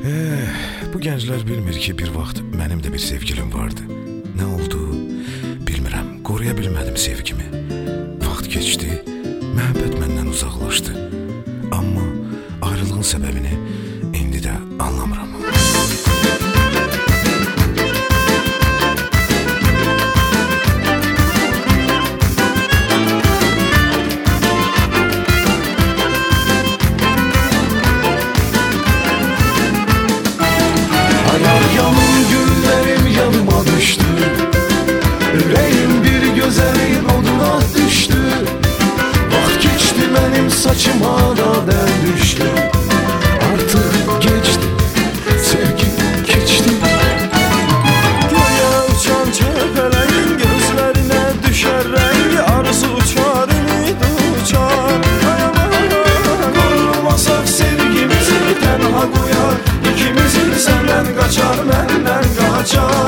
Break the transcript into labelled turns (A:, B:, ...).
A: Bu gənclər bilmir ki, bir vaxt mənim də bir sevgilim vardı. Nə oldu? Bilmirəm, qoruya bilmədim sevgimi. Vaxt keçdi, məhəbbət məndən uzaqlaşdı. Amma ayrılığın səbəbini indi də anlamıram.
B: Yanım güllerim yanıma düştü. Yüreğim bir gözəlin oduna düştü. Vaxt geçti benim saçıma da dər düştü. Artık geçti, sevgi geçti. Göğe uçan çöpeleğin gözlerine düşer rengi. Arzu uçar, ümid uçar. Korumasak sevgimizi tenha koyar. İkimizin senden kaçar, benden kaçar.